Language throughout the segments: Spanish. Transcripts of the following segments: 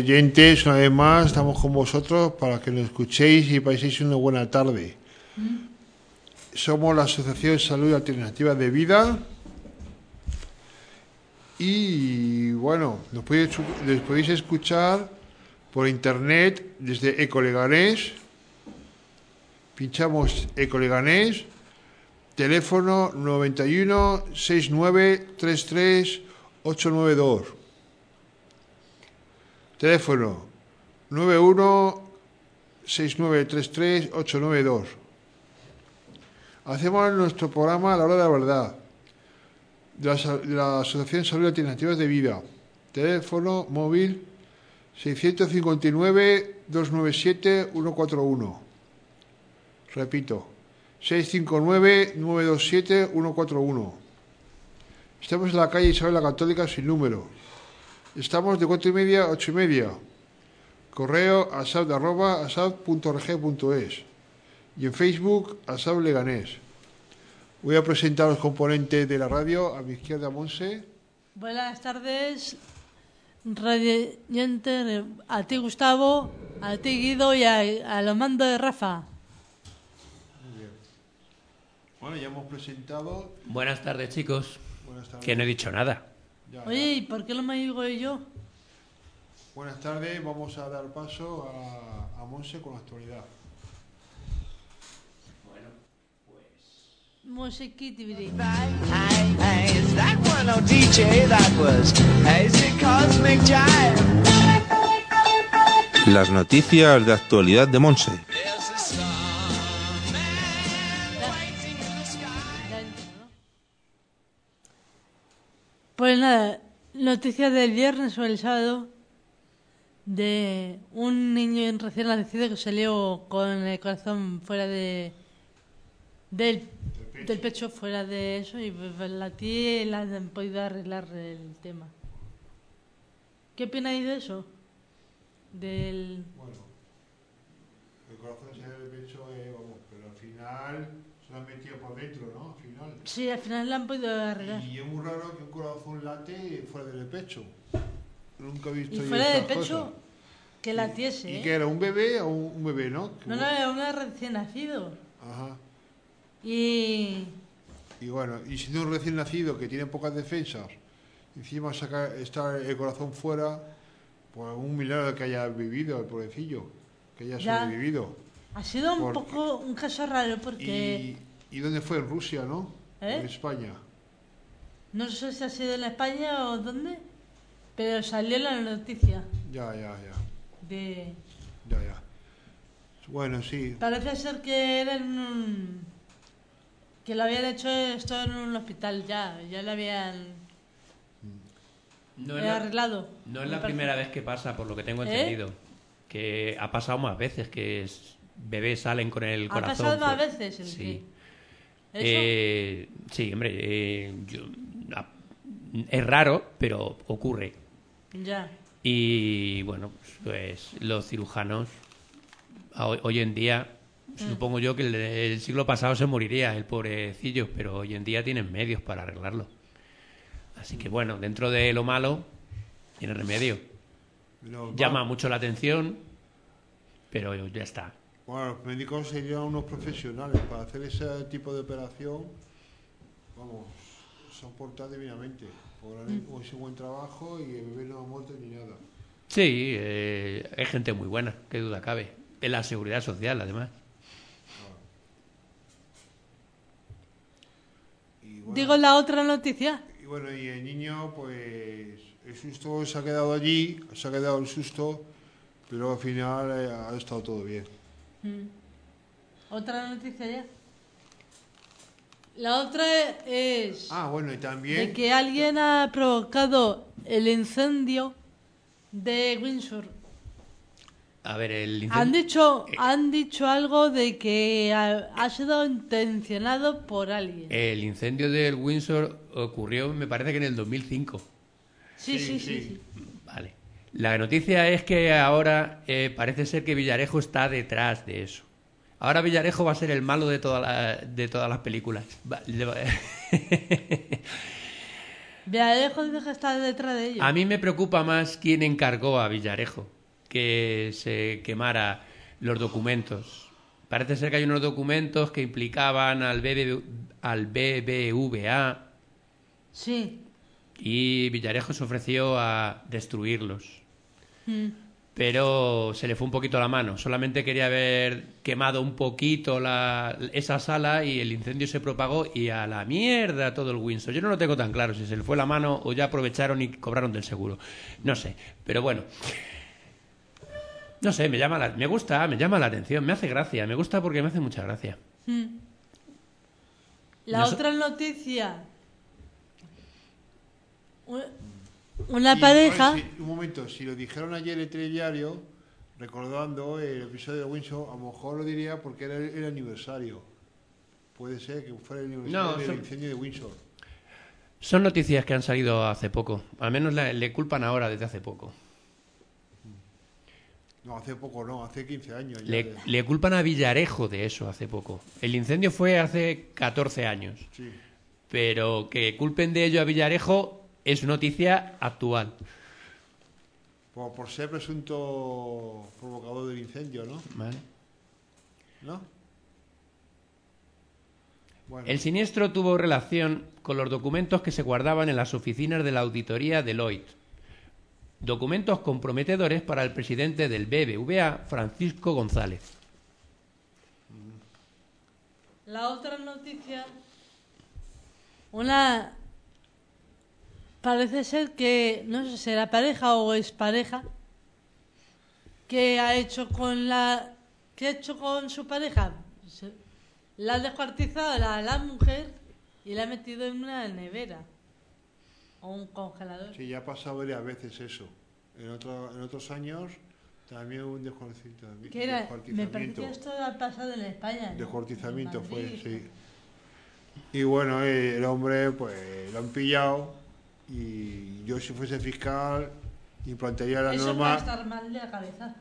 oyentes, una vez más, estamos con vosotros para que nos escuchéis y paséis una buena tarde. Somos la Asociación Salud Alternativa de Vida y, bueno, nos podéis escuchar por internet desde Ecoleganés. Pinchamos Ecoleganés, teléfono 91 69 33 892. Teléfono 91 69 33 892. Hacemos nuestro programa a la hora de la verdad de la Asociación Salud Alternativas de Vida. Teléfono móvil 659 297 141. Repito, 659 927 141. Estamos en la calle Isabel la Católica sin número. Estamos de 4:30 a 8:30. Correo asad@asad.org.es y en Facebook Asad Leganés. Voy a presentar a los componentes de la radio. A mi izquierda, Monse. Buenas tardes, radioyente, a ti Gustavo, a ti Guido y a los mandos de Rafa. Muy bien. Bueno, ya hemos presentado. Buenas tardes, chicos. Buenas tardes. Que no he dicho nada. Oye, ¿y por qué lo me digo yo? Buenas tardes, vamos a dar paso a Monse con la actualidad. Bueno, pues... Musiquitibri. Hey, is that one on DJ? That was Hazy Cosmic Jive. Las noticias de actualidad de Monse. There's a starman waiting in the sky. Pues nada, noticias del viernes o el sábado de un niño recién nacido que salió con el corazón fuera del pecho, fuera de eso, y pues la tía la han podido arreglar el tema. ¿Qué opináis de eso? Bueno, el corazón se del pecho, vamos, pero al final se lo han metido por dentro, ¿no? Al final. Sí, al final la han podido arreglar. Y es muy raro que un corazón late fuera del pecho. Nunca he visto Y yo fuera del estas pecho, cosas. que latiese, ¿Y ¿eh? qué era? ¿Un bebé o un bebé, no? No, era un recién nacido. Ajá. Y Y bueno, y siendo un recién nacido que tiene pocas defensas, encima está el corazón fuera, pues un milagro que haya vivido el pobrecillo, que haya Ya. sobrevivido. ha sido un Porque- poco un caso raro porque ¿Y dónde fue? En Rusia, ¿no? ¿Eh? En España. no sé si ha sido en España o dónde, pero salió la noticia Ya. de... Bueno, sí. Parece ser que era que lo habían hecho esto en un hospital ya lo habían No es la, arreglado. no es me la parece. primera vez que pasa, por lo que tengo ¿Eh? entendido. Que ha pasado más veces que bebés salen con el ¿Ha corazón pasado más fuera. veces el Sí. que- ¿Eso? Sí, hombre, es raro, pero ocurre. Ya. Y bueno, pues los cirujanos hoy en día, supongo yo que el siglo pasado se moriría el pobrecillo, pero hoy en día tienen medios para arreglarlo. Así que bueno, dentro de lo malo, tiene remedio. Llama mucho la atención, pero ya está. Bueno, los médicos serían unos profesionales para hacer ese tipo de operación. Vamos, se han portado divinamente. Han hecho buen trabajo y el bebé no ha muerto ni nada. Sí, hay gente muy buena, qué duda cabe. En la seguridad social, además. Y bueno, Digo la otra noticia. y bueno, y el niño, pues el susto se ha quedado allí, se ha quedado el susto, pero al final ha estado todo bien. Otra noticia ya. La otra es Bueno, y también... de que alguien ha provocado el incendio de Windsor. A ver, el Han dicho algo de que ha sido intencionado por alguien. El incendio del Windsor ocurrió, me parece que en el 2005. Sí. Vale. La noticia es que ahora parece ser que Villarejo está detrás de eso. Ahora Villarejo va a ser el malo de todas las películas. Villarejo dice que está detrás de ellos. A mí me preocupa más quién encargó a Villarejo que se quemara los documentos. Parece ser que hay unos documentos que implicaban al BBVA Sí. y Villarejo se ofreció a destruirlos. Pero se le fue un poquito la mano. Solamente quería haber quemado un poquito esa sala y el incendio se propagó y a la mierda todo el Windsor. Yo no lo tengo tan claro si se le fue la mano o ya aprovecharon y cobraron del seguro. No sé, pero bueno. No sé, me llama la atención, me hace gracia. Me gusta porque me hace mucha gracia. La otra noticia. Una pareja. Un momento, si lo dijeron ayer en el telediario, recordando el episodio de Windsor, a lo mejor lo diría porque era el aniversario. Puede ser que fuera el aniversario del incendio de Windsor. Son noticias que han salido hace poco. Al menos le culpan ahora desde hace poco. No, hace poco no, hace 15 años. Le culpan a Villarejo de eso hace poco. El incendio fue hace 14 años. Sí. Pero que culpen de ello a Villarejo es noticia actual. Por ser presunto provocador del incendio, ¿no? Vale. ¿No? Bueno. El siniestro tuvo relación con los documentos que se guardaban en las oficinas de la auditoría Deloitte. Documentos comprometedores para el presidente del BBVA, Francisco González. La otra noticia. Parece ser que, no sé si era pareja o expareja, que ha hecho con su pareja. La ha descuartizado a la mujer y la ha metido en una nevera o un congelador. Sí, ya ha pasado varias veces eso. En otros años también hubo un descuartizamiento. ¿Qué era? Me parece que esto ha pasado en España, ¿no? Descuartizamiento En Madrid, fue, sí. Y bueno, el hombre pues lo han pillado y yo si fuese fiscal implantaría la eso norma. para estar mal de la cabeza.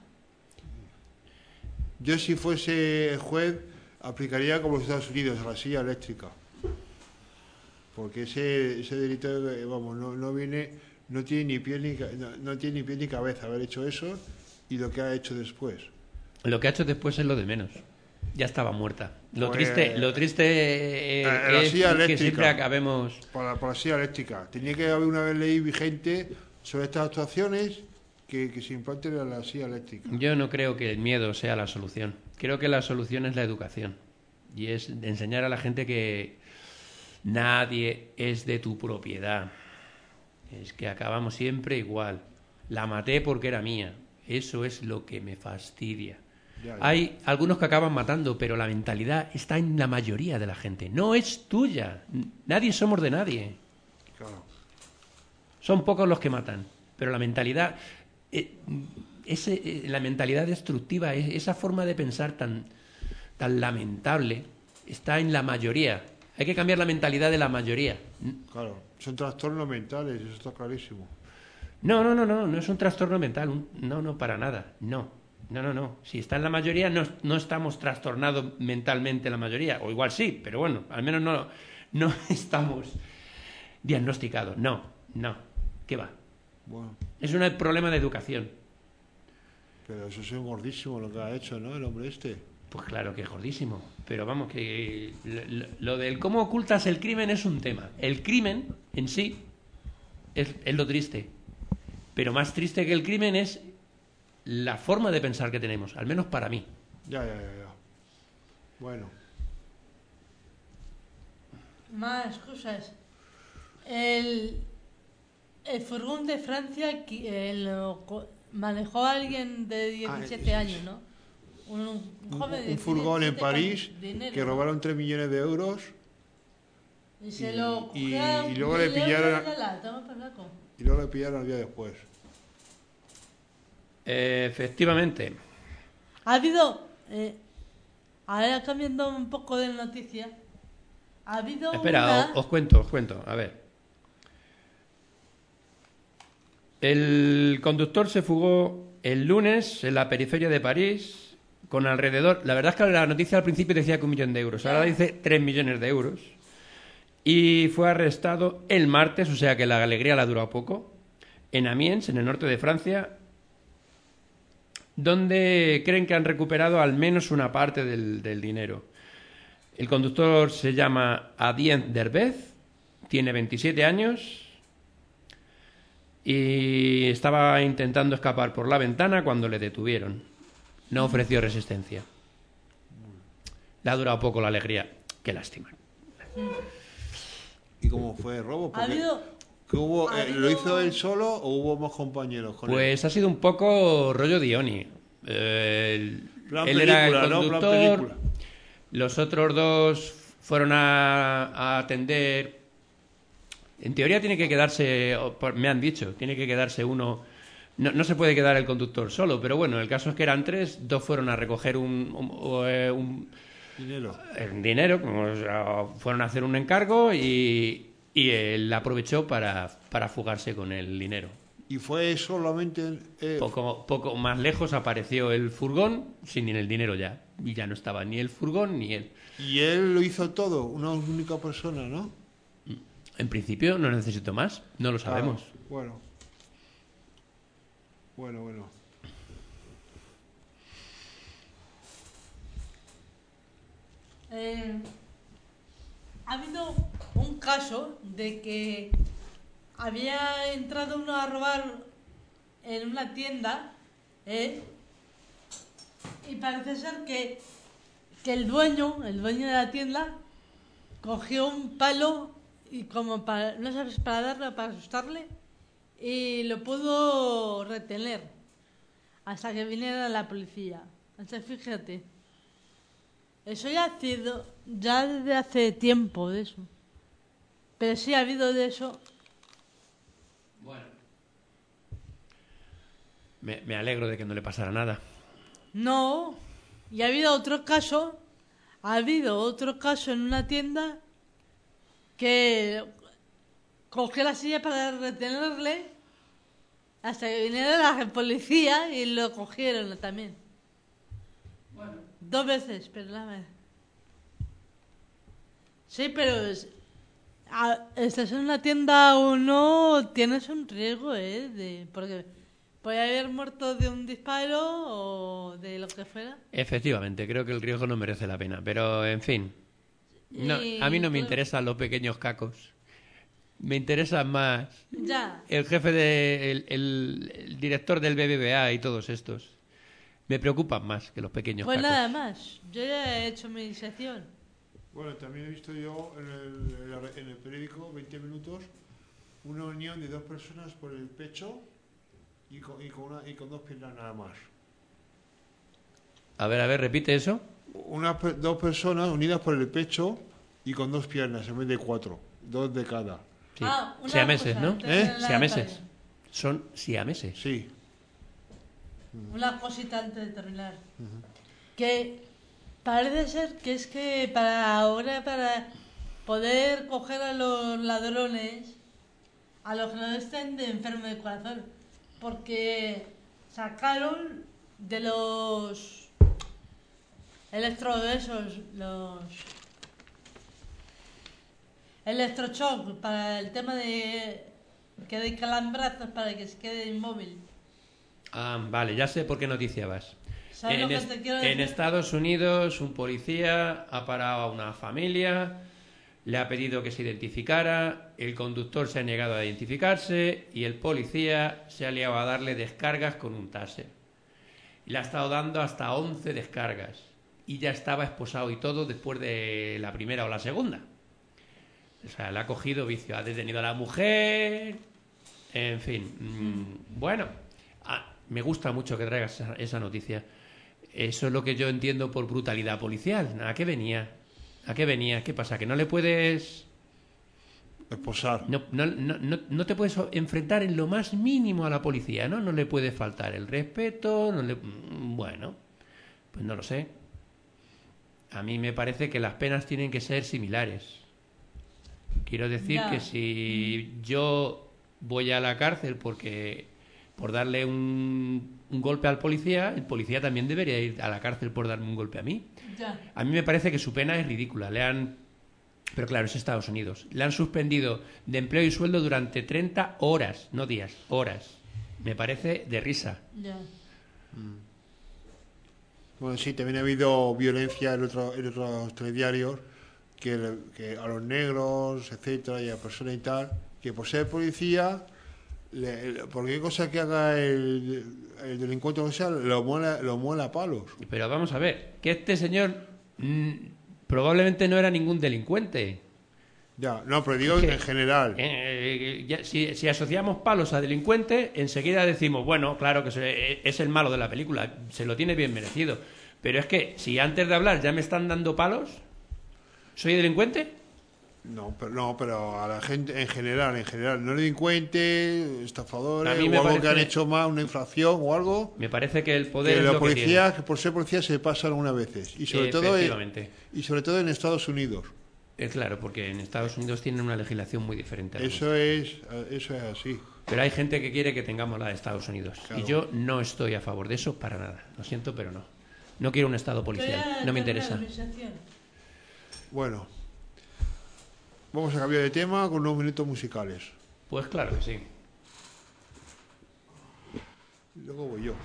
Yo si fuese juez aplicaría como los Estados Unidos a la silla eléctrica. Porque ese delito, vamos, no tiene ni pie ni cabeza haber hecho eso y lo que ha hecho después. Lo que ha hecho después es lo de menos. Ya estaba muerta. Lo Pues, triste la es silla que eléctrica. siempre acabemos... Para la silla eléctrica. Tenía que haber una ley vigente sobre estas actuaciones que se implanten en la silla eléctrica. Yo no creo que el miedo sea la solución. Creo que la solución es la educación. Y es enseñar a la gente que nadie es de tu propiedad. Es que acabamos siempre igual. La maté porque era mía. Eso es lo que me fastidia. Ya. Hay algunos que acaban matando, pero la mentalidad está en la mayoría de la gente. No es tuya. Nadie somos de nadie. Claro. Son pocos los que matan. Pero la mentalidad... la mentalidad destructiva, esa forma de pensar tan lamentable, está en la mayoría. Hay que cambiar la mentalidad de la mayoría. Claro, son trastornos mentales, eso está clarísimo. No es un trastorno mental. No, para nada. No. Si está en la mayoría, no estamos trastornados mentalmente la mayoría. O igual sí, pero bueno, al menos no estamos diagnosticados. No. ¿Qué va? Bueno, Es un problema de educación. pero eso es gordísimo lo que ha hecho, ¿no? El hombre este. Pues claro que es gordísimo. Pero vamos, que lo del cómo ocultas el crimen es un tema. El crimen en sí es lo triste. Pero más triste que el crimen es la forma de pensar que tenemos, al menos para mí. Ya. Bueno. Más cosas. El furgón de Francia lo manejó alguien de 17 años, ¿no? Un joven de Un furgón en 17 París dinero, que robaron 3 millones de euros y se lo y cogieron luego le pillaron toma por saco. y luego le pillaron al día después. Efectivamente. Ha habido, ahora cambiando un poco de noticia, ha habido Espera, os cuento. A ver. El conductor se fugó el lunes en la periferia de París con alrededor... La verdad es que la noticia al principio decía que 1 millón de euros. Ahora dice 3 millones de euros. y fue arrestado el martes, o sea que la alegría la ha durado poco, en Amiens, en el norte de Francia, donde creen que han recuperado al menos una parte del dinero. El conductor se llama Adrien Derbez, tiene 27 años y estaba intentando escapar por la ventana cuando le detuvieron. No ofreció resistencia. Le ha durado poco la alegría. Qué lástima. ¿Y cómo fue el robo? Ha habido... ¿Que hubo, ha habido- ¿Lo hizo él solo o hubo más compañeros con él? Pues ha sido un poco rollo Dioni. Plan Él era el película, ¿no? Plan conductor. película. Los otros dos fueron a atender. En teoría tiene que quedarse, me han dicho, tiene que quedarse uno. No se puede quedar el conductor solo, pero bueno, el caso es que eran tres, dos fueron a recoger Dinero. dinero, o sea, fueron a hacer un encargo y él aprovechó para fugarse con el dinero. Y fue solamente... Poco más lejos apareció el furgón sin el dinero ya. Y ya no estaba ni el furgón ni él. Y él lo hizo todo, una única persona, ¿no? En principio no necesito más, no lo sabemos. Ah, bueno. Ha habido un caso de que había entrado uno a robar en una tienda, y parece ser que el dueño de la tienda cogió un palo y como para, no sabes, para darle o para asustarle, y lo pudo retener hasta que viniera la policía. Entonces fíjate, eso ya ha sido ya desde hace tiempo de eso, pero sí ha habido de eso. Bueno. Me alegro de que no le pasara nada. No, y ha habido otro caso en una tienda que cogió la silla para retenerle hasta que viniera la policía y lo cogieron también. Bueno. 2 veces, perdóname. Sí, pero estás en una tienda o no, tienes un riesgo, porque puede haber muerto de un disparo o de lo que fuera. Efectivamente, creo que el riesgo no merece la pena, pero en fin. No, Y, a mí no me claro, interesan los pequeños cacos. Me interesan más ya. el jefe el director del BBVA y todos estos. Me preocupan más que los pequeños Pues cacos. nada más, yo ya he hecho mi sección. Bueno, también he visto yo en el periódico 20 minutos una unión de 2 personas por el pecho y con 2 piernas nada más. A ver, repite eso. 2 personas unidas por el pecho y con 2 piernas en vez de 4, 2 de cada. Sí. Una Siameses, cosa, ¿no? antes de la Siameses. batalla. Son siameses. Sí. Una cosita antes de terminar. Que parece ser que es que para poder coger a los ladrones, a los que no estén de enfermo de corazón, porque sacaron de los los electroshock para el tema de que de calambrazos para que se quede inmóvil. Ah, vale, ya sé por qué noticia vas. ¿Sabes lo que te quiero decir? En Estados Unidos, un policía ha parado a una familia, le ha pedido que se identificara, el conductor se ha negado a identificarse y el policía se ha liado a darle descargas con un taser. Y le ha estado dando hasta 11 descargas. Y ya estaba esposado y todo después de la primera o la segunda. O sea, le ha cogido vicio, ha detenido a la mujer, en fin. Bueno, me gusta mucho que traigas esa noticia. Eso es lo que yo entiendo por brutalidad policial. ¿A qué venía? ¿A qué venía? ¿Qué pasa? ¿Que no le puedes...? Esposar. No te puedes enfrentar en lo más mínimo a la policía, ¿no? No le puede faltar el respeto, bueno, pues no lo sé. A mí me parece que las penas tienen que ser similares. Quiero decir Ya. que si yo voy a la cárcel por darle un golpe al policía, el policía también debería ir a la cárcel por darme un golpe a mí. Ya. A mí me parece que su pena es ridícula. Le han Pero claro, es Estados Unidos. Le han suspendido de empleo y sueldo durante 30 horas, no días, horas. Me parece de risa. Ya. Bueno, sí, también ha habido violencia en otros telediarios que a los negros, etcétera, y a personas y tal, que por ser policía, por qué cosa que haga el delincuente, o sea, lo muela a palos. Pero vamos a ver, que este señor probablemente no era ningún delincuente. Ya, no, pero digo en general. Si asociamos palos a delincuente, enseguida decimos, bueno, claro que es el malo de la película, se lo tiene bien merecido. Pero es que si antes de hablar ya me están dando palos, ¿soy delincuente? Pero a la gente en general, no delincuente, estafadores, A mí me o algo parece- que han hecho más, una infracción o algo. Me parece que el poder Que es los lo que policías, que por ser policías, se pasan algunas veces. Y sobre Efectivamente. todo en Estados Unidos. Claro, porque en Estados Unidos tienen una legislación muy diferente. a la Eso es así. Pero hay gente que quiere que tengamos la de Estados Unidos. Claro. Y yo no estoy a favor de eso para nada. Lo siento, pero no. No quiero un Estado policial. No me interesa. Bueno, vamos a cambiar de tema con unos minutos musicales. Pues claro que sí. Luego voy yo.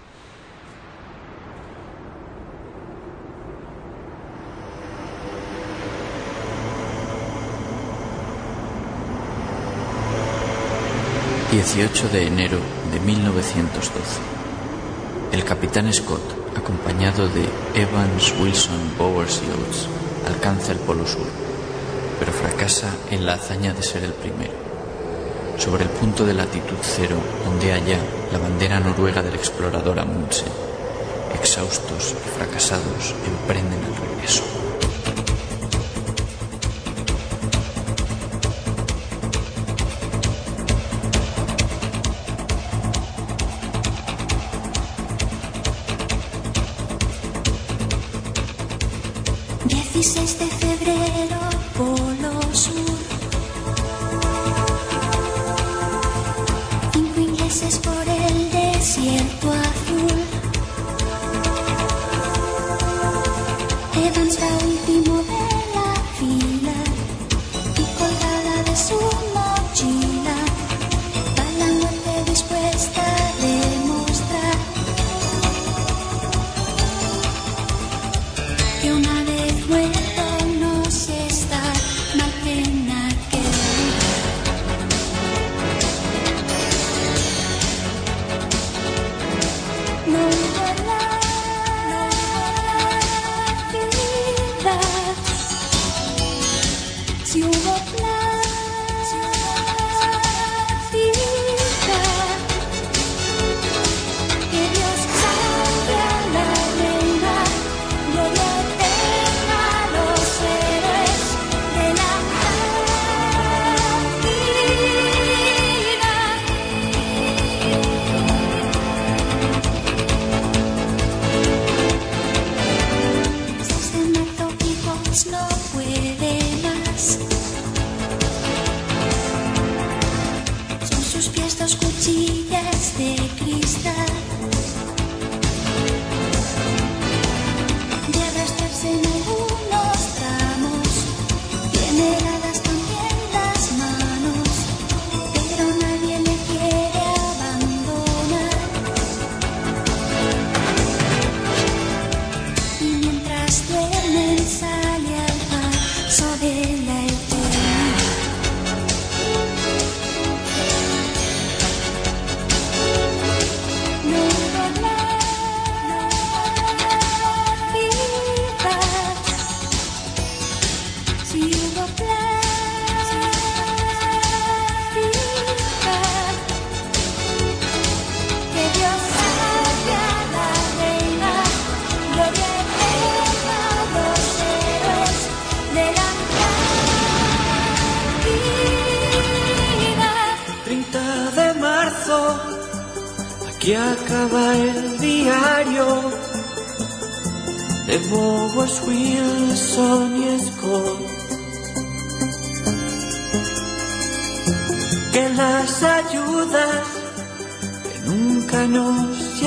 ...18 de enero de 1912... ...el capitán Scott, acompañado de Evans, Wilson, Bowers y Oates... ...alcanza el Polo Sur... ...pero fracasa en la hazaña de ser el primero... ...sobre el punto de latitud cero... ...ondea ya la bandera noruega del explorador Amundsen... ...exhaustos y fracasados emprenden el regreso... 16 de febrero, Polo Sur. 5 ingleses por el desierto azul. Evans va último de la fila y colgada de su mochila va la muerte dispuesta a demostrar que una vez muerto no se está mal pena que no hubo la vida, si hubo plática, que Dios salve a la reina, gloria eterna a los héroes de la vida. 6 de marzo, hijos, no puede más. Son sus pies 2 cuchillas de cristal. De arrastrarse en algunos tramos, tiene heladas también las manos, pero nadie le quiere abandonar. Y mientras duermen sale al paso de la eternidad. No hubo la vida, si hubo plática, que Dios salve a la reina, gloria eterna a los héroes de la vida. 30 de marzo, aquí acaba el diario de Bowers, Wilson y Scott. Que las ayudas que nunca nos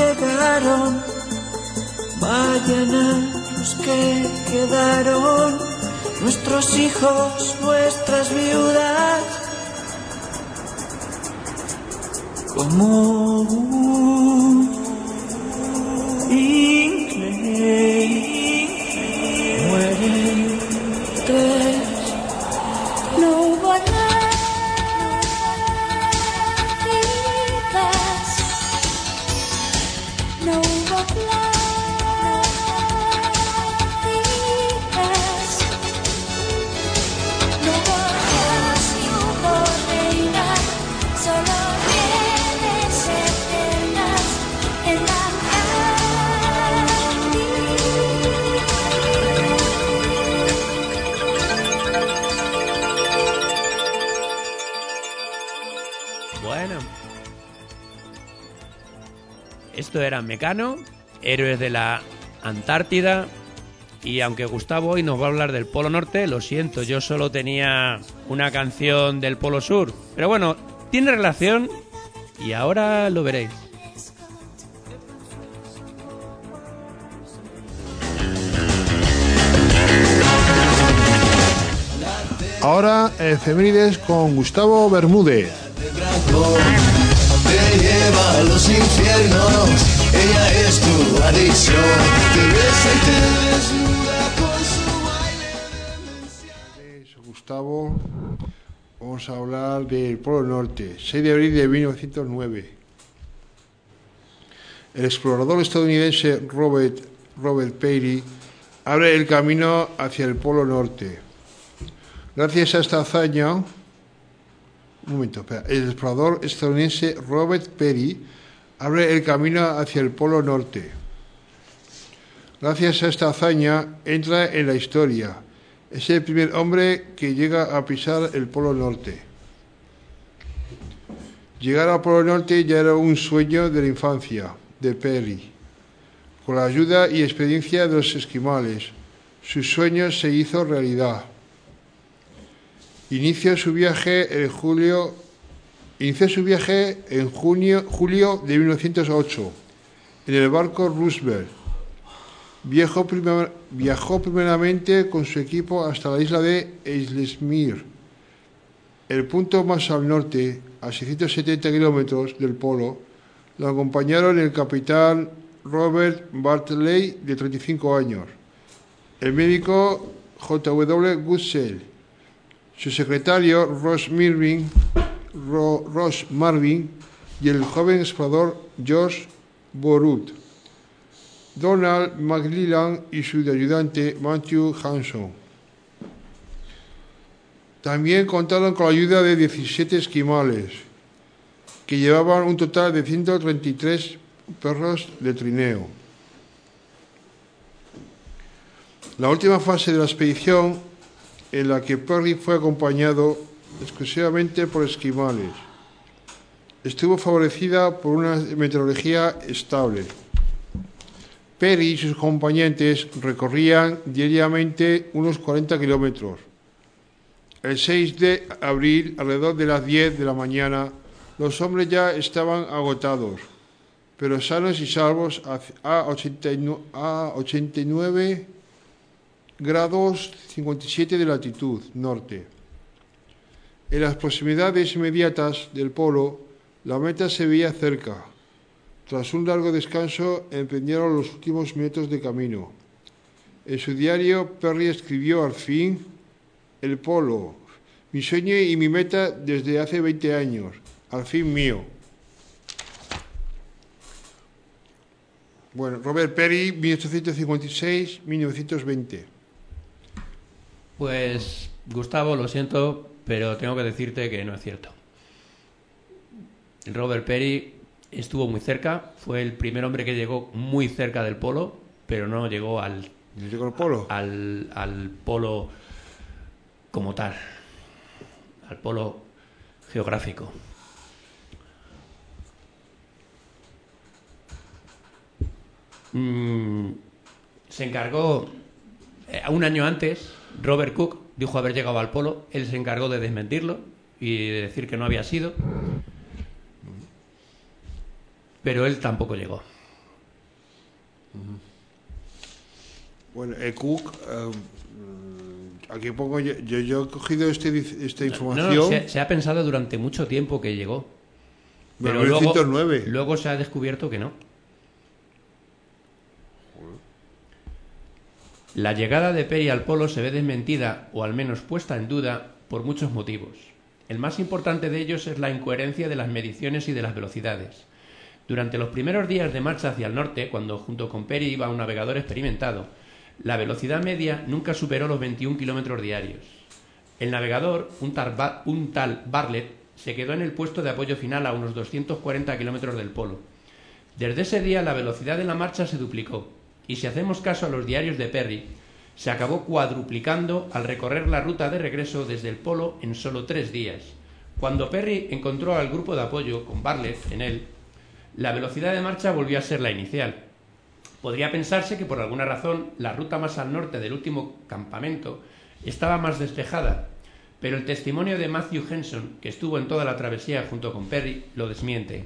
llegaron vayan a los que quedaron nuestros hijos, nuestras viudas, como un inglés, mueren tres. No hubo lágrimas, no hubo lágrimas, no hubo Dios ni hubo reina, solo bienes eternas en la Bueno, esto era Mecano, Héroes de la Antártida. Y aunque Gustavo hoy nos va a hablar del Polo Norte, lo siento, yo solo tenía una canción del Polo Sur. Pero bueno, tiene relación y ahora lo veréis. Ahora, efemérides con Gustavo Bermúdez. Te lleva a los infiernos, ella es tu adicción, te besa y te desnuda con su baile. Gustavo, vamos a hablar del Polo Norte, 6 de abril de 1909. El explorador estadounidense Robert Peary abre el camino hacia el Polo Norte. Gracias a esta hazaña, el explorador estadounidense Robert Peary abre el camino hacia el Polo Norte. Gracias a esta hazaña entra en la historia. Es el primer hombre que llega a pisar el Polo Norte. Llegar al Polo Norte ya era un sueño de la infancia de Peary. Con la ayuda y experiencia de los esquimales, su sueño se hizo realidad. Inició su viaje en julio de 1908 en el barco Roosevelt. Viajó primeramente con su equipo hasta la isla de Ellesmere, el punto más al norte, a 670 kilómetros del polo. Lo acompañaron el capitán Robert Bartley, de 35 años, el médico J.W. Goodsell, su secretario Ross Marvin y el joven explorador George Boruth, Donald McClellan y su ayudante Matthew Hanson. También contaron con la ayuda de 17 esquimales, que llevaban un total de 133 perros de trineo. La última fase de la expedición, en la que Peary fue acompañado exclusivamente por esquimales, estuvo favorecida por una meteorología estable. Peary y sus acompañantes recorrían diariamente unos 40 kilómetros. El 6 de abril, alrededor de las 10 de la mañana, los hombres ya estaban agotados, pero sanos y salvos a 89 grados 57 de latitud norte. En las proximidades inmediatas del polo, la meta se veía cerca. Tras un largo descanso, emprendieron los últimos minutos de camino. En su diario, Peary escribió: al fin, el polo, mi sueño y mi meta desde hace 20 años, al fin mío. Bueno, Robert Peary, 1856-1920. Pues, Gustavo, lo siento, pero tengo que decirte que no es cierto. Robert Peary estuvo muy cerca, fue el primer hombre que llegó muy cerca del polo, pero no llegó al polo, al polo como tal, al polo geográfico. Se encargó, un año antes, Robert Cook dijo haber llegado al polo. Él se encargó de desmentirlo y de decir que no había sido, pero él tampoco llegó. Bueno, Cook, Aquí pongo yo he cogido esta información. No, se ha pensado durante mucho tiempo que llegó. Pero 1909. luego se ha descubierto que no. La llegada de Peary al polo se ve desmentida, o al menos puesta en duda, por muchos motivos. El más importante de ellos es la incoherencia de las mediciones y de las velocidades. Durante los primeros días de marcha hacia el norte, cuando junto con Peary iba un navegador experimentado, la velocidad media nunca superó los 21 kilómetros diarios. El navegador, un tal Bartlett, se quedó en el puesto de apoyo final a unos 240 kilómetros del polo. Desde ese día la velocidad de la marcha se duplicó, y si hacemos caso a los diarios de Peary, se acabó cuadruplicando al recorrer la ruta de regreso desde el polo en solo 3 días. Cuando Peary encontró al grupo de apoyo con Bartlett en él, la velocidad de marcha volvió a ser la inicial. Podría pensarse que por alguna razón la ruta más al norte del último campamento estaba más despejada, pero el testimonio de Matthew Henson, que estuvo en toda la travesía junto con Peary, lo desmiente.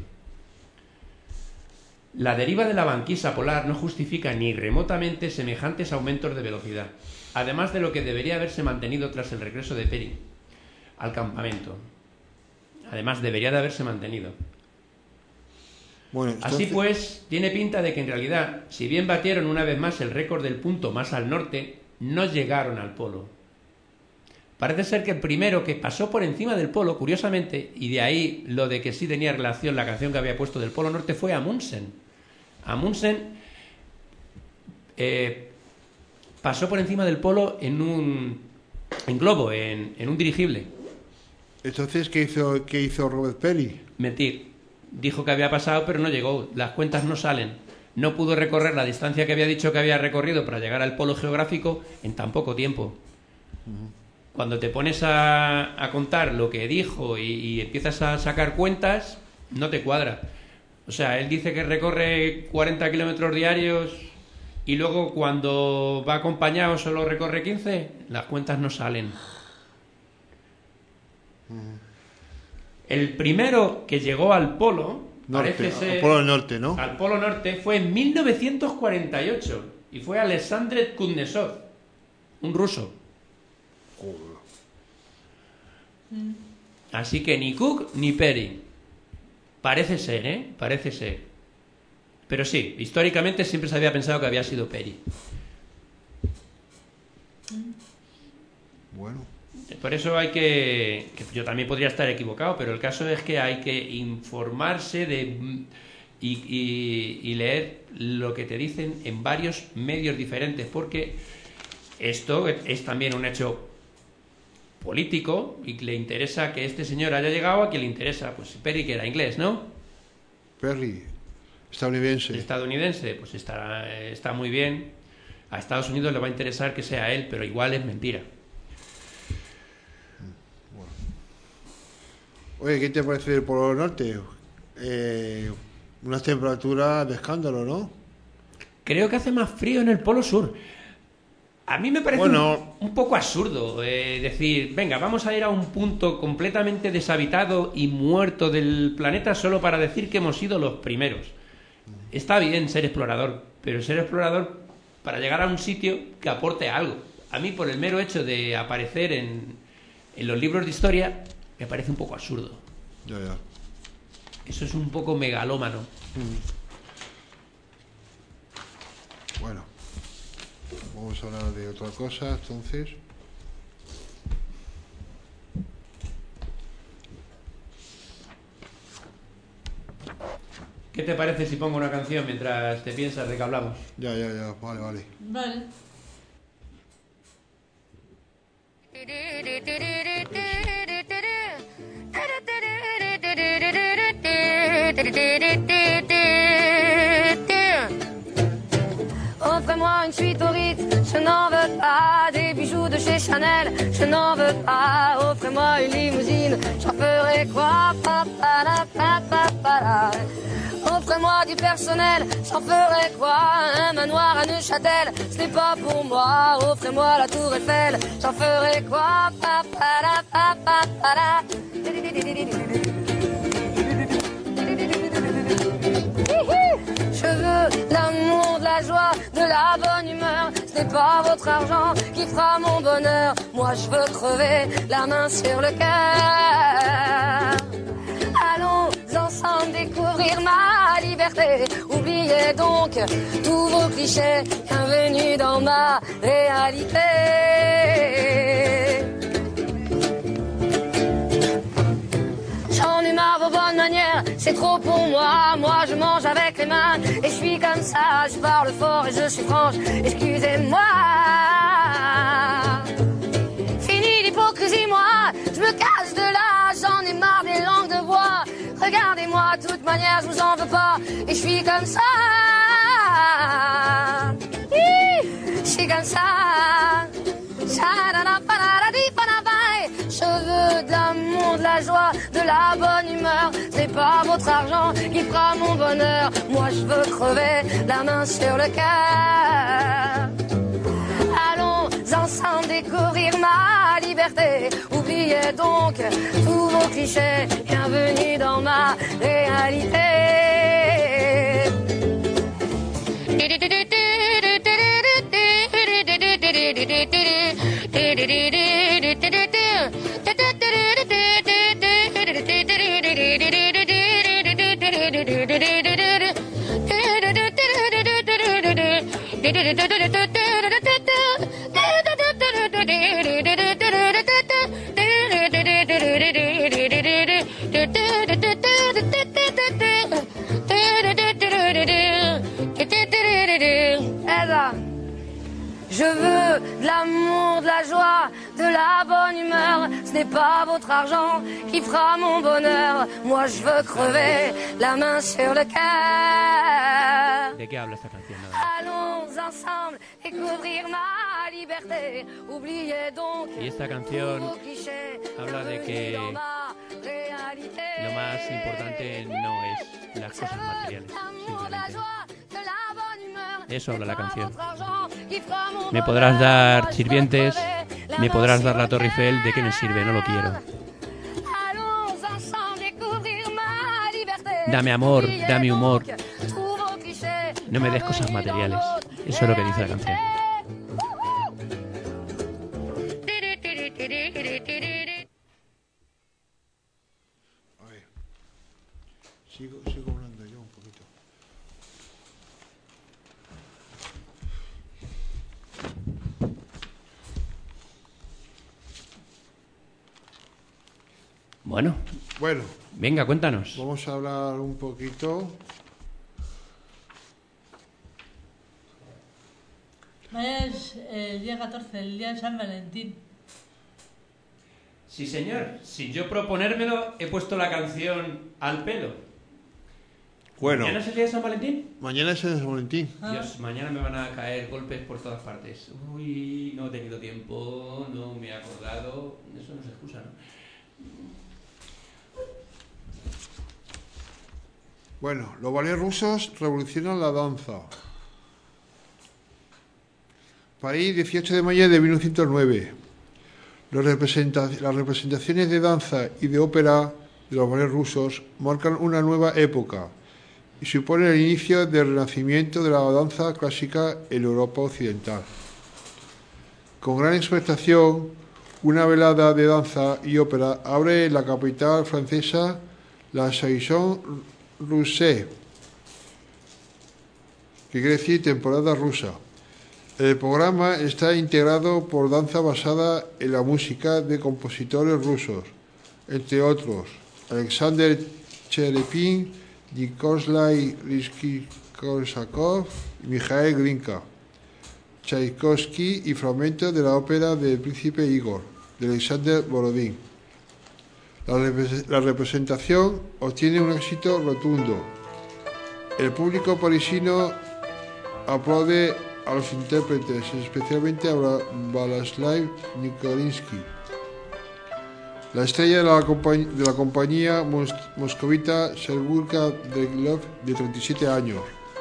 La deriva de la banquisa polar no justifica ni remotamente semejantes aumentos de velocidad, además de lo que debería haberse mantenido tras el regreso de Peary al campamento. Bueno, entonces... Así pues, tiene pinta de que en realidad, si bien batieron una vez más el récord del punto más al norte, no llegaron al polo. Parece ser que el primero que pasó por encima del polo, curiosamente, y de ahí lo de que sí tenía relación la canción que había puesto del polo norte, fue Amundsen. Amundsen pasó por encima del polo en un globo, en un dirigible. Entonces, ¿qué hizo Robert Peary? Mentir. Dijo que había pasado, pero no llegó. Las cuentas no salen. No pudo recorrer la distancia que había dicho que había recorrido para llegar al polo geográfico en tan poco tiempo. Cuando te pones a contar lo que dijo y empiezas a sacar cuentas, no te cuadra. O sea, él dice que recorre 40 kilómetros diarios y luego cuando va acompañado solo recorre 15, las cuentas no salen. El primero que llegó al polo, parece ser, al polo norte, ¿no? Al polo norte fue en 1948 y fue Alexander Kuznetsov, un ruso. Así que ni Cook ni Peary. Parece ser, Parece ser. Pero sí, históricamente siempre se había pensado que había sido Peary. Bueno. Por eso hay que yo también podría estar equivocado, pero el caso es que hay que informarse y leer lo que te dicen en varios medios diferentes, porque esto es también un hecho político y le interesa que este señor haya llegado a quien le interesa. Pues Peary, que era inglés, ¿no? Peary, estadounidense, pues está muy bien. A Estados Unidos le va a interesar que sea él, pero igual es mentira. Oye, ¿qué te parece el Polo Norte? Unas temperaturas de escándalo, ¿no? Creo que hace más frío en el Polo Sur. A mí me parece un poco absurdo decir, venga, vamos a ir a un punto completamente deshabitado y muerto del planeta solo para decir que hemos sido los primeros. Está bien ser explorador, pero ser explorador para llegar a un sitio que aporte algo. A mí, por el mero hecho de aparecer en los libros de historia, me parece un poco absurdo. Ya. Eso es un poco megalómano. Bueno, vamos a hablar de otra cosa, entonces. ¿Qué te parece si pongo una canción mientras te piensas de que hablamos? Ya, vale. Vale. Offrez-moi une suite au Ritz, je n'en veux pas. Des bijoux de chez Chanel, je n'en veux pas. Offrez-moi une limousine, j'en ferai quoi? Offrez-moi du personnel, j'en ferai quoi? Un manoir à Neuchâtel, ce n'est pas pour moi. Offrez-moi la tour Eiffel, j'en ferai quoi? Je veux l'amour, de la joie, de la bonne humeur. ce n'est pas votre argent qui fera mon bonheur. Moi je veux crever la main sur le cœur. Allons ensemble découvrir ma liberté. Oubliez donc tous vos clichés. Bienvenue dans ma réalité. J'en ai marre vos bonnes manières, c'est trop pour moi. Moi je mange avec les mains et je suis comme ça. Je parle fort et je suis franche, excusez-moi. Fini l'hypocrisie, moi, je me cache de là. J'en ai marre des langues de bois. Regardez-moi, de toute manière je vous en veux pas. Et je suis comme ça. Je suis comme ça. Je veux de l'amour, de la joie, de la bonne humeur. C'est pas votre argent qui fera mon bonheur. Moi je veux crever la main sur le cœur. Allons ensemble découvrir ma liberté. Oubliez donc tous vos clichés. Bienvenue dans ma réalité. Je veux de l'amour, de la joie, de la bonne humeur. Ce n'est pas votre argent qui fera mon bonheur. Moi je veux crever la main sur le cœur. ¿De qué habla esta canción? Allons ensemble découvrir ma liberté. Oubliez donc. Y esta canción habla de que lo más importante no es las cosas materiales, simplemente. Eso habla la canción. Me podrás dar sirvientes, me podrás dar la Torre Eiffel, ¿de qué me sirve? No lo quiero. Dame amor, dame humor. No me des cosas materiales. Eso es lo que dice la canción. A ver, sigo hablando yo un poquito. Bueno, venga, cuéntanos. Vamos a hablar un poquito. Mañana es el día 14, el día de San Valentín. Sí, señor. Sin yo proponérmelo, he puesto la canción al pelo. Bueno. ¿Mañana es el día de San Valentín? Mañana es el San Valentín. Dios, mañana me van a caer golpes por todas partes. Uy, no he tenido tiempo, no me he acordado. Eso no es excusa, ¿no? Bueno, los ballets rusos revolucionan la danza. París, 18 de mayo de 1909. Las representaciones de danza y de ópera de los ballets rusos marcan una nueva época y suponen el inicio del renacimiento de la danza clásica en Europa occidental. Con gran expectación, una velada de danza y ópera abre en la capital francesa la Saison Russe, que quiere decir temporada rusa. El programa está integrado por danza basada en la música de compositores rusos, entre otros Alexander Cherepin, Nikolai Rimsky-Korsakov y Mikhail Glinka, Tchaikovsky y fragmentos de la ópera del Príncipe Igor, de Alexander Borodín. La representación obtiene un éxito rotundo. El público parisino aplaude a los intérpretes, especialmente a Boleslav Nikolinsky, la estrella de la compañía moscovita Sergurka Dreglov, de 37 años.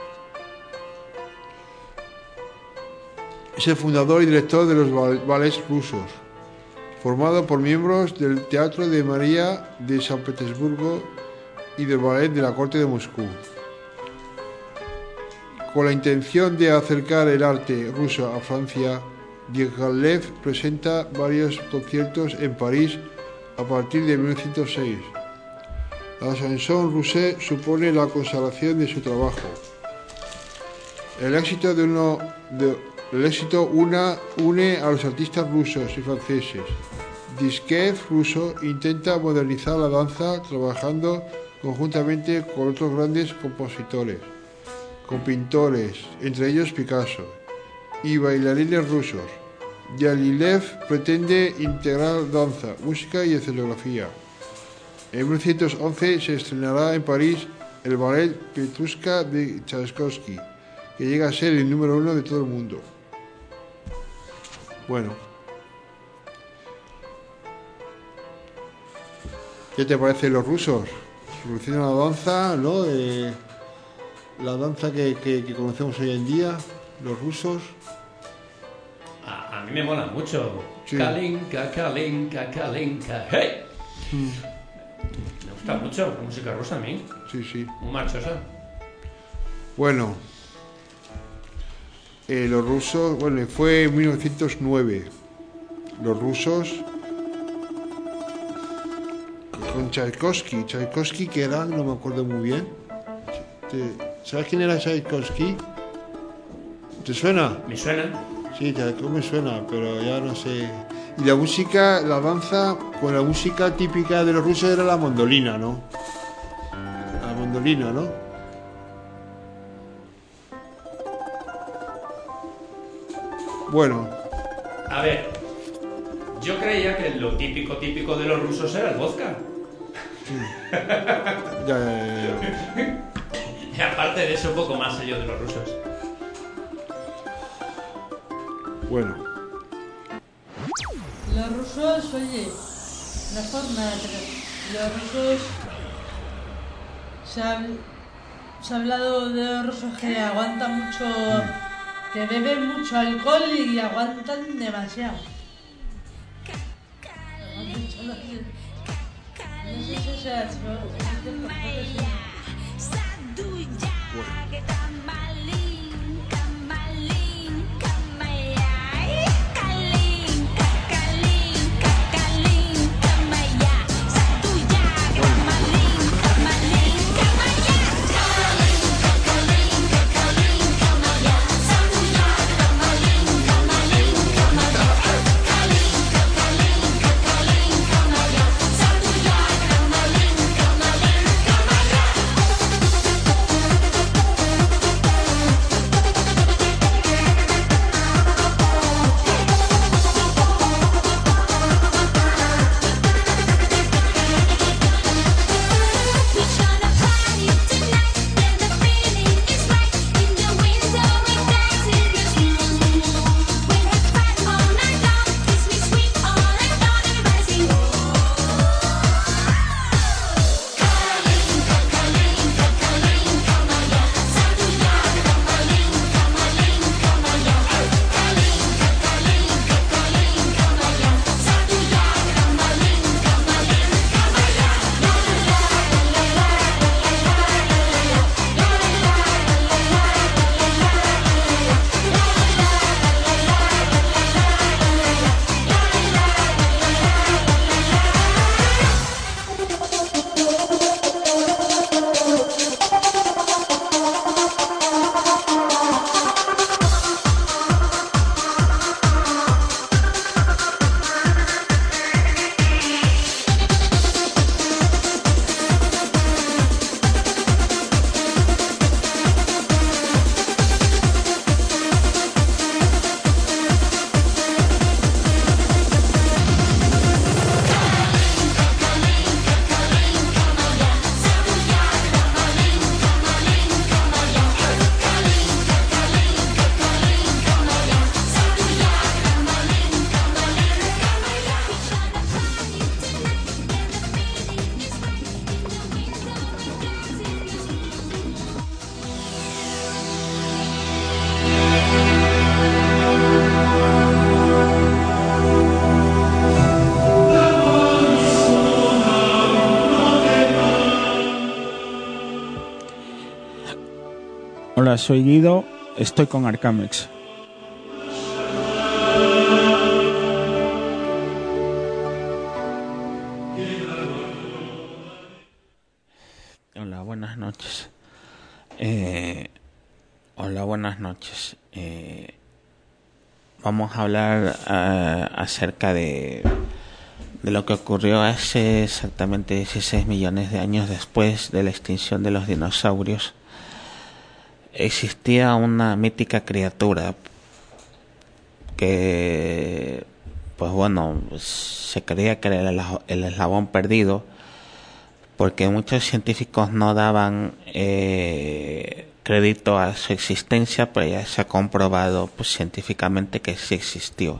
Es el fundador y director de los ballets rusos, formado por miembros del Teatro de María de San Petersburgo y del Ballet de la Corte de Moscú. Con la intención de acercar el arte ruso a Francia, Diaghilev presenta varios conciertos en París a partir de 1906. La chanson russe supone la consagración de su trabajo. El éxito une a los artistas rusos y franceses. Diaghilev ruso intenta modernizar la danza trabajando conjuntamente con otros grandes compositores, con pintores, entre ellos Picasso, y bailarines rusos. Diaghilev pretende integrar danza, música y escenografía. En 1911 se estrenará en París el ballet Petrushka de Tchaikovsky, que llega a ser el número 1 de todo el mundo. Bueno, ¿qué te parece los rusos? Revolucionan la danza, ¿no? La danza que conocemos hoy en día, los rusos. A mí me mola mucho. Sí. Kalinka, Kalinka, Kalinka, ¡hey! Me gusta mucho la música rusa a mí. Sí, sí. Muy marchosa. Bueno, los rusos, bueno, fue en 1909. Los rusos con Tchaikovsky que era, no me acuerdo muy bien. ¿Sabes quién era Tchaikovsky? ¿Te suena? Me suena. Sí, Tchaikovsky me suena, pero ya no sé. Y la música, la danza, con la música típica de los rusos era la mandolina, ¿no? La mandolina, ¿no? Bueno. A ver, yo creía que lo típico de los rusos era el vodka. Ya. Y aparte de eso, poco más sé yo de los rusos. Bueno. Los rusos, oye, la forma de los rusos se ha hablado de los rusos que aguantan mucho, que beben mucho alcohol y aguantan demasiado. No sé si sea Hola, soy Guido, estoy con Arcamex. Hola, buenas noches. Hola, buenas noches. Vamos a hablar acerca de lo que ocurrió hace exactamente 16 millones de años después de la extinción de los dinosaurios. Existía una mítica criatura que, pues bueno, se creía que era el eslabón perdido, porque muchos científicos no daban crédito a su existencia, pero ya se ha comprobado pues, científicamente que sí existió.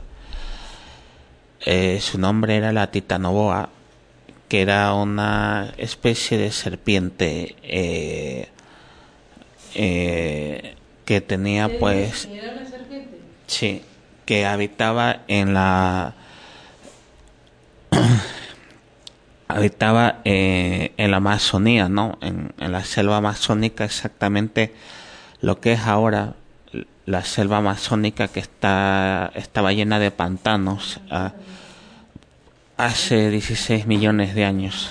Su nombre era la Titanoboa, que era una especie de serpiente que tenía pues... ¿Era una serpiente? Sí, que habitaba en la... habitaba en la Amazonía, ¿no? En la selva amazónica, exactamente lo que es ahora la selva amazónica, que estaba llena de pantanos hace 16 millones de años.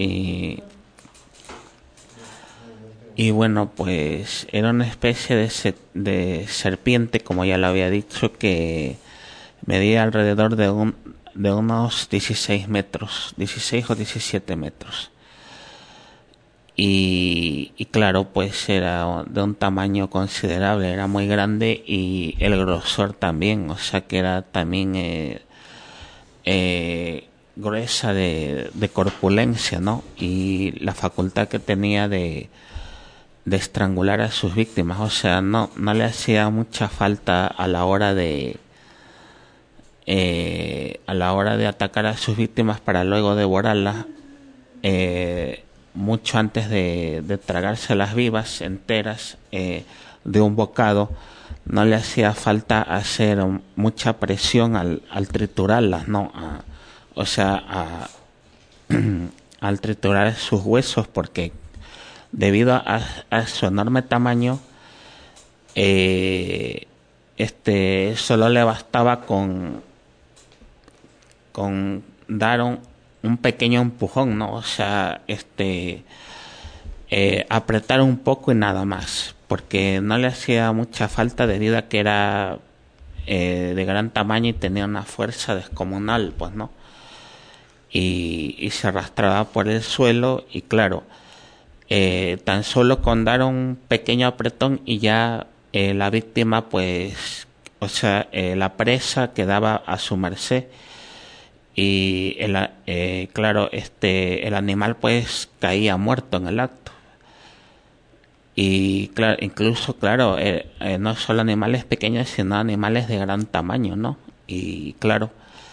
Y bueno, pues era una especie de serpiente, como ya lo había dicho, que medía alrededor de unos 16 metros, 16 o 17 metros. Y claro, pues era de un tamaño considerable, era muy grande, y el grosor también, o sea que era también gruesa de corpulencia, ¿no? Y la facultad que tenía de estrangular a sus víctimas, o sea, no le hacía mucha falta a la hora de atacar a sus víctimas para luego devorarlas, mucho antes de tragárselas vivas, enteras, de un bocado. No le hacía falta hacer mucha presión al triturarlas, ¿no? Al triturar sus huesos, porque debido a su enorme tamaño, solo le bastaba con dar un pequeño empujón, ¿no? O sea, apretar un poco y nada más, porque no le hacía mucha falta debido a que era de gran tamaño y tenía una fuerza descomunal, pues, ¿no? Y se arrastraba por el suelo, y claro, tan solo con dar un pequeño apretón y ya la víctima, pues, o sea, la presa quedaba a su merced. Y claro, el animal pues caía muerto en el acto. Y claro, incluso, claro, no solo animales pequeños, sino animales de gran tamaño, ¿no? Y claro,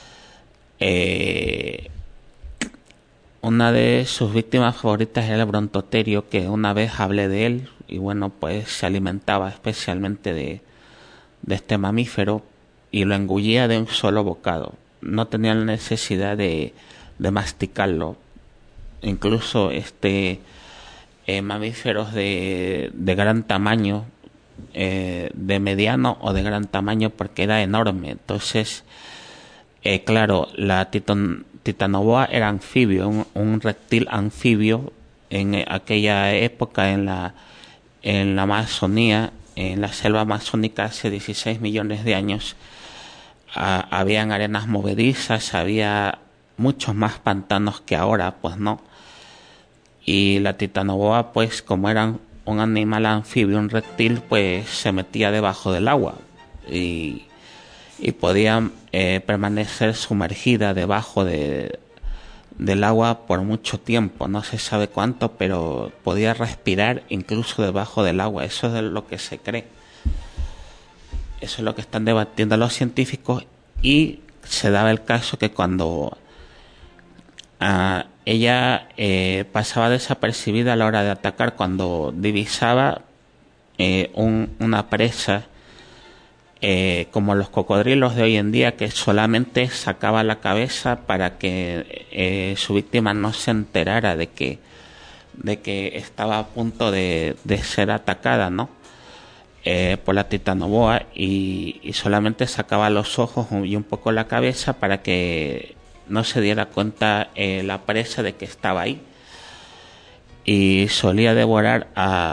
una de sus víctimas favoritas era el brontoterio, que una vez hablé de él, y bueno, pues se alimentaba especialmente de este mamífero y lo engullía de un solo bocado. No tenía la necesidad de masticarlo. Incluso mamíferos de gran tamaño, de mediano o de gran tamaño, porque era enorme. Entonces, claro, la Titanoboa era anfibio, un reptil anfibio. En aquella época, en la Amazonía, en la selva amazónica, hace 16 millones de años, habían arenas movedizas, había muchos más pantanos que ahora, pues no. Y la Titanoboa, pues como era un animal anfibio, un reptil, pues se metía debajo del agua y podía permanecer sumergida debajo del agua por mucho tiempo, no se sabe cuánto, pero podía respirar incluso debajo del agua. Eso es de lo que se cree. Eso es lo que están debatiendo los científicos, y se daba el caso que cuando ella pasaba desapercibida a la hora de atacar, cuando divisaba una presa, como los cocodrilos de hoy en día, que solamente sacaba la cabeza para que su víctima no se enterara de que estaba a punto de ser atacada, ¿no? por la titanoboa y solamente sacaba los ojos y un poco la cabeza para que no se diera cuenta la presa de que estaba ahí. Y solía devorar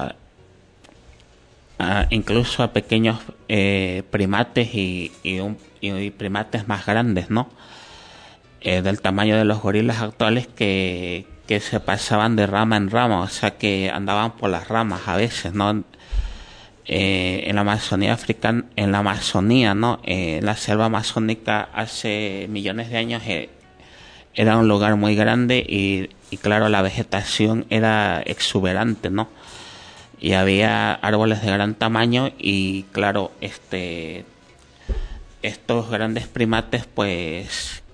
incluso a pequeños primates y primates más grandes, ¿no? Del tamaño de los gorilas actuales que se pasaban de rama en rama, o sea que andaban por las ramas a veces, ¿no? En la Amazonía africana, en la Amazonía, ¿no? La selva amazónica hace millones de años era un lugar muy grande y claro, la vegetación era exuberante, ¿no? Y había árboles de gran tamaño y claro, estos grandes primates pues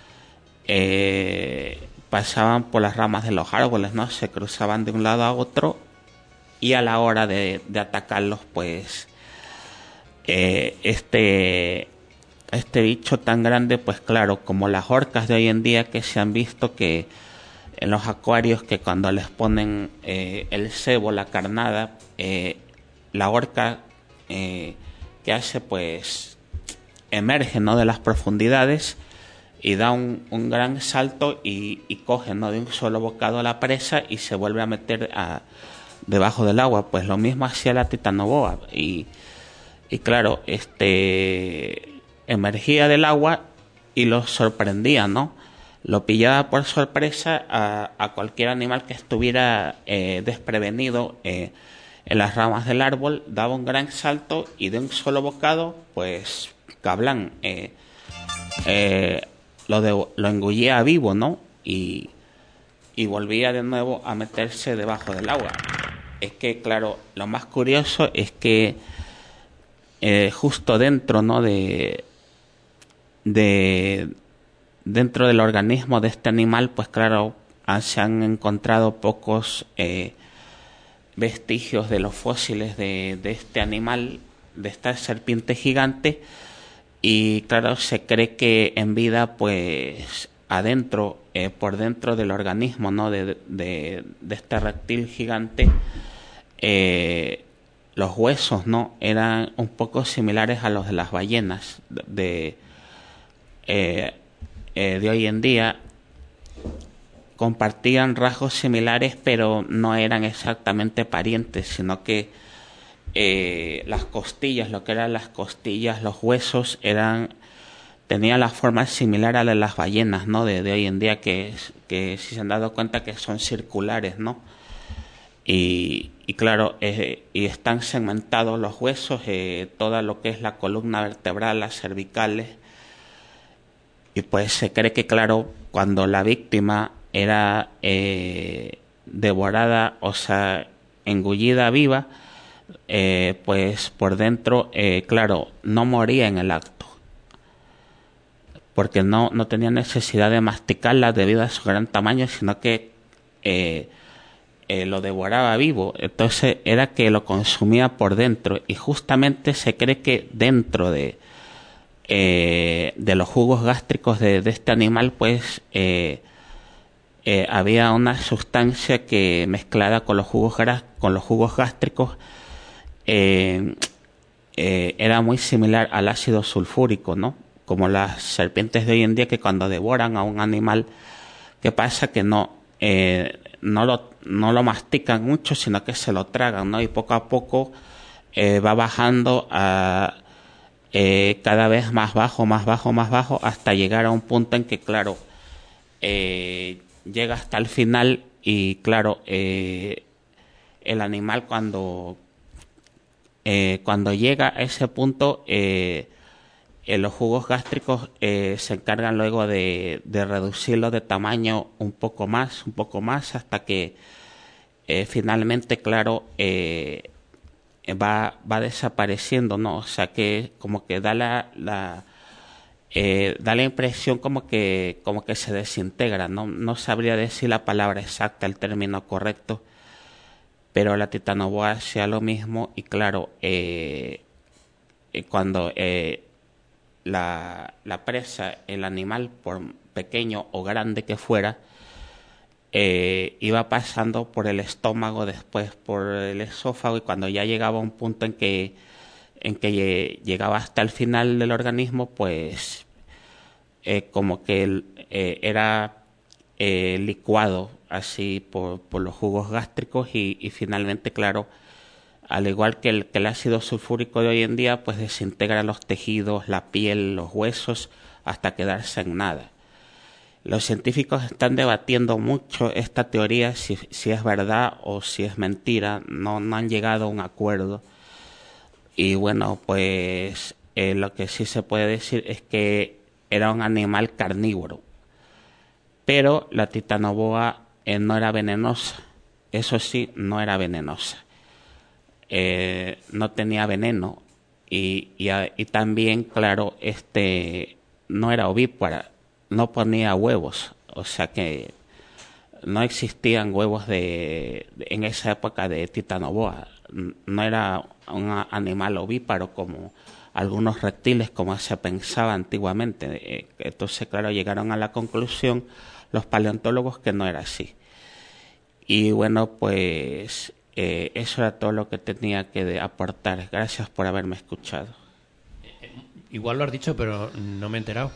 pasaban por las ramas de los árboles, ¿no? Se cruzaban de un lado a otro y a la hora de atacarlos pues este bicho tan grande, pues claro, como las orcas de hoy en día que se han visto que en los acuarios, que cuando les ponen el cebo, la carnada, la orca que hace pues emerge, ¿no? De las profundidades y da un gran salto y coge, ¿no? De un solo bocado la presa y se vuelve a meter debajo del agua. Pues lo mismo hacía la titanoboa y claro, emergía del agua y los sorprendía, ¿no? Lo pillaba por sorpresa a cualquier animal que estuviera desprevenido en las ramas del árbol, daba un gran salto y de un solo bocado, pues, cablán, lo engullía vivo, ¿no? Y volvía de nuevo a meterse debajo del agua. Es que, claro, lo más curioso es que justo dentro, ¿no? Dentro del organismo de este animal, pues claro, se han encontrado pocos vestigios de los fósiles de este animal, de esta serpiente gigante, y claro, se cree que en vida, pues adentro, por dentro del organismo, ¿no? de este reptil gigante, los huesos, ¿no? Eran un poco similares a los de las ballenas de hoy en día. Compartían rasgos similares, pero no eran exactamente parientes, sino que las costillas, lo que eran las costillas, los huesos, tenían la forma similar a la de las ballenas, ¿no? De hoy en día, que si se han dado cuenta que son circulares, ¿no? Y claro, y están segmentados los huesos, toda lo que es la columna vertebral, las cervicales. Y pues se cree que, claro, cuando la víctima era devorada, o sea, engullida viva, pues por dentro, claro, no moría en el acto, porque no tenía necesidad de masticarla debido a su gran tamaño, sino que lo devoraba vivo. Entonces era que lo consumía por dentro, y justamente se cree que dentro de los jugos gástricos de este animal, pues había una sustancia que, mezclada con los jugos gástricos, era muy similar al ácido sulfúrico, ¿no? Como las serpientes de hoy en día, que cuando devoran a un animal, ¿qué pasa? Que no lo mastican mucho, sino que se lo tragan, ¿no? Y poco a poco va bajando cada vez más bajo, hasta llegar a un punto en que, claro, llega hasta el final. Y claro, el animal cuando llega a ese punto, los jugos gástricos se encargan luego de reducirlo de tamaño un poco más, hasta que finalmente, claro, va desapareciendo, ¿no? O sea que como que da la impresión como que se desintegra, no sabría decir la palabra exacta, el término correcto, pero la titanoboa hacía lo mismo. Y claro, cuando la presa, el animal, por pequeño o grande que fuera, iba pasando por el estómago, después por el esófago, y cuando ya llegaba a un punto en que llegaba hasta el final del organismo, pues como que era licuado así por los jugos gástricos y finalmente, claro, al igual que el ácido sulfúrico de hoy en día, pues desintegra los tejidos, la piel, los huesos, hasta quedarse en nada. Los científicos están debatiendo mucho esta teoría, si es verdad o si es mentira. No han llegado a un acuerdo. Y bueno, pues lo que sí se puede decir es que era un animal carnívoro. Pero la titanoboa no era venenosa. Eso sí, no era venenosa. No tenía veneno. Y también, claro, no era ovípara. No ponía huevos, o sea que no existían huevos en esa época de titanoboa. No era un animal ovíparo como algunos reptiles, como se pensaba antiguamente. Entonces, claro, llegaron a la conclusión los paleontólogos que no era así. Y bueno, pues eso era todo lo que tenía que aportar. Gracias por haberme escuchado. Igual lo has dicho, pero no me he enterado.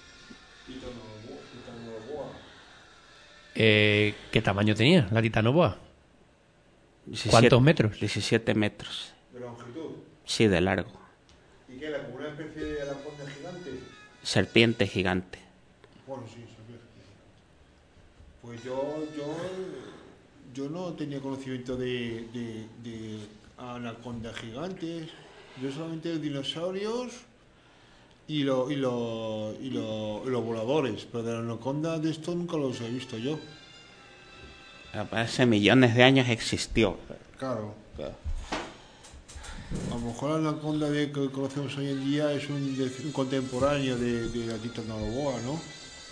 ¿Qué tamaño tenía la titanoboa? 17, ¿Cuántos metros? 17 metros. ¿De longitud? Sí, de largo. ¿Y qué era? ¿Como una especie de anaconda gigante? Serpiente gigante. Bueno, sí, serpiente. Pues yo no tenía conocimiento de anacondas gigantes. Yo solamente de dinosaurios y los voladores, pero de la anaconda de esto nunca los he visto yo. Hace millones de años existió. Claro. A lo mejor la anaconda que conocemos hoy en día es un contemporáneo de la titanoboa, ¿no?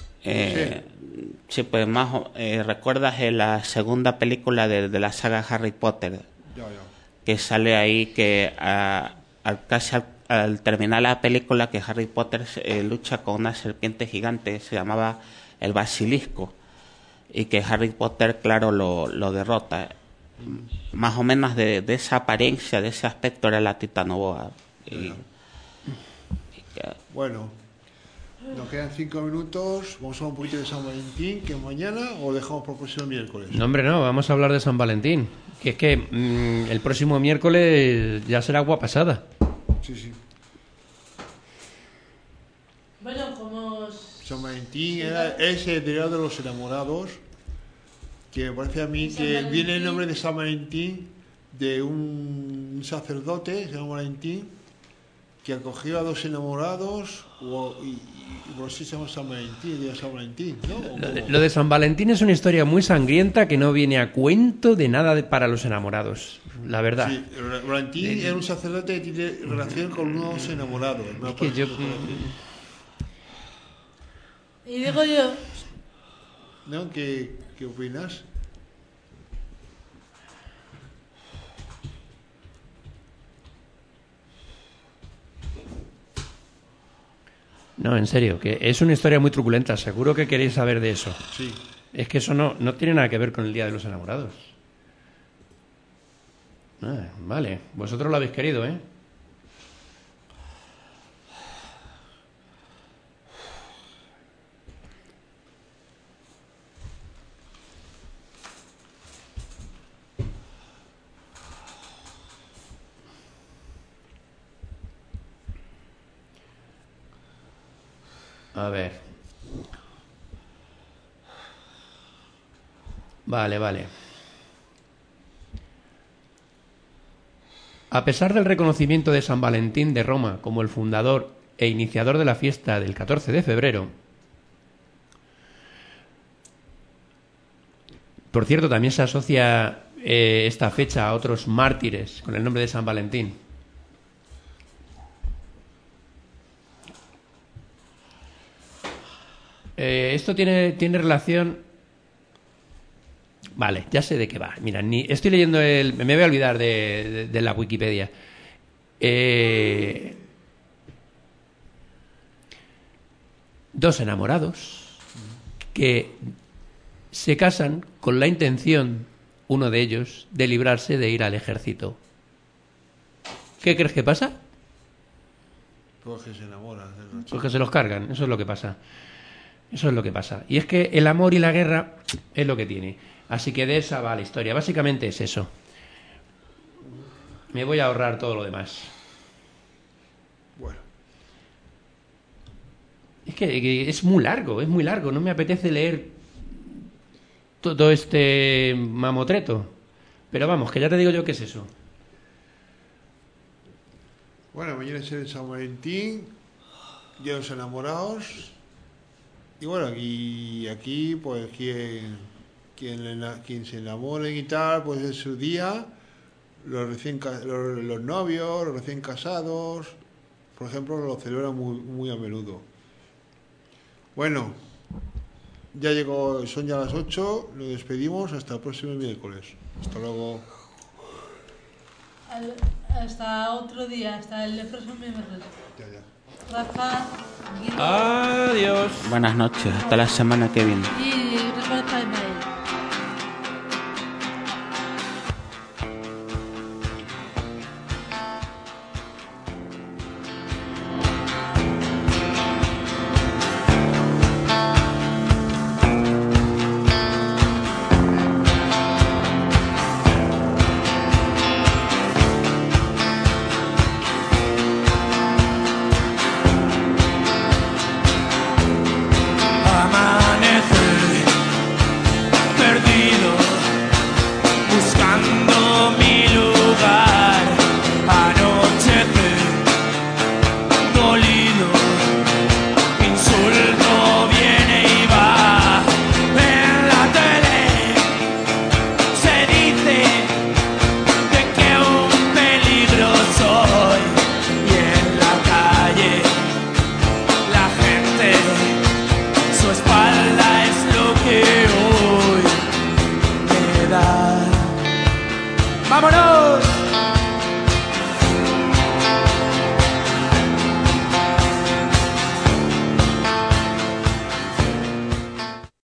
Sí, pues más recuerdas la segunda película de la saga Harry Potter, que sale ahí que casi al terminar la película, que Harry Potter lucha con una serpiente gigante, se llamaba el basilisco, y que Harry Potter, claro, lo derrota. Más o menos de esa apariencia, de ese aspecto era la titanoboa. Bueno, nos quedan 5 minutos. Vamos a hablar un poquito de San Valentín, que es mañana, o dejamos por el próximo miércoles. No, hombre, no, vamos a hablar de San Valentín. Que es que el próximo miércoles ya será agua pasada. Sí. Bueno, como... San Valentín es el día de los enamorados, que me parece a mí que viene el nombre de San Valentín de un sacerdote, se llama Valentín, que acogió a dos enamorados, y por eso se llama San Valentín, día de San Valentín, ¿no? Lo de San Valentín es una historia muy sangrienta que no viene a cuento de nada para los enamorados, la verdad. Sí, Valentín era un sacerdote que tiene relación con unos enamorados. Es que yo... Y digo yo... ¿No? ¿Qué opinas? No, en serio, que es una historia muy truculenta. Seguro que queréis saber de eso. Sí. Es que eso no tiene nada que ver con el Día de los Enamorados. Vale, vosotros lo habéis querido, ¿eh? A ver. Vale. A pesar del reconocimiento de San Valentín de Roma como el fundador e iniciador de la fiesta del 14 de febrero, por cierto, también se asocia esta fecha a otros mártires con el nombre de San Valentín. Esto tiene relación... Vale, ya sé de qué va. Mira, estoy leyendo me voy a olvidar de la Wikipedia. Dos enamorados que se casan con la intención, uno de ellos, de librarse de ir al ejército. ¿Qué crees que pasa? Porque se enamoran. Porque se los cargan, eso es lo que pasa. Eso es lo que pasa. Y es que el amor y la guerra es lo que tiene. Así que de esa va la historia. Básicamente es eso. Me voy a ahorrar todo lo demás. Bueno. Es que es muy largo, es muy largo. No me apetece leer todo este mamotreto. Pero vamos, que ya te digo yo qué es eso. Bueno, mañana es el San Valentín, Día de los Enamorados. Y bueno, aquí pues quien se enamoren y tal, pues es su día. Los novios, los recién casados, por ejemplo, lo celebran muy a menudo. Bueno, ya llegó, son ya las 8, nos despedimos, hasta el próximo miércoles. Hasta luego. Hasta otro día, hasta el próximo miércoles. Ya. Rafa, Guido. Adiós. Buenas noches, hasta la semana que viene. Y recuerda el mail. ¡Vámonos!